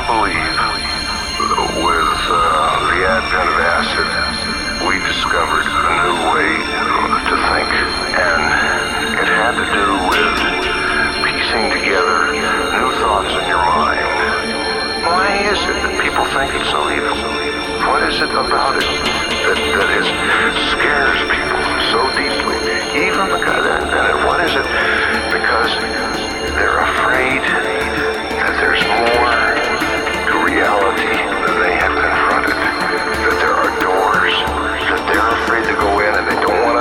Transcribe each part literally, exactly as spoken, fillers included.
believe with uh, the advent of acid, we discovered a new way to think. And it had to do with piecing together new thoughts in your mind. Why is it that people think it's so evil? What is it about it that, that is, scares people so deeply? Even because, and, and what is it? Because they're afraid that there's more to reality than they have confronted. That there are doors that they're afraid to go in and they don't want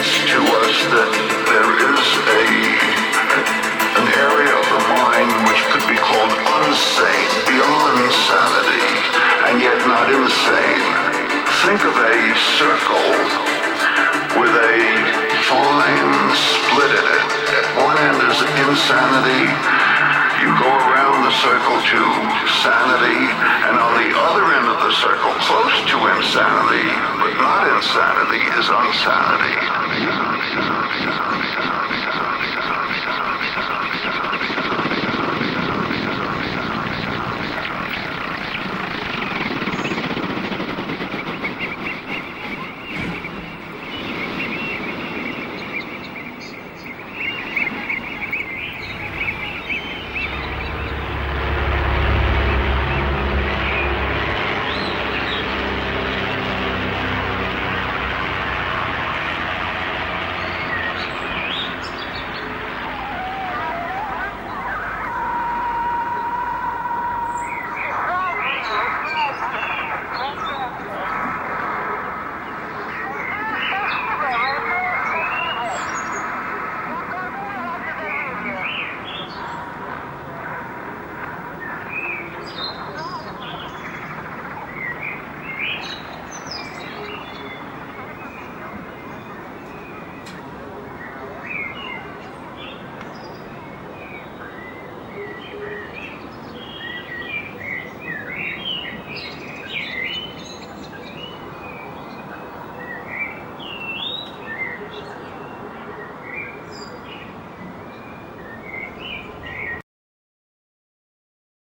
to us that there is a an area of the mind which could be called unsane, beyond sanity, and yet not insane. Think of a circle with a fine split in it. At one end is insanity. You go around the circle to sanity, and on the other end of the circle, close to insanity, but not insanity, is unsanity.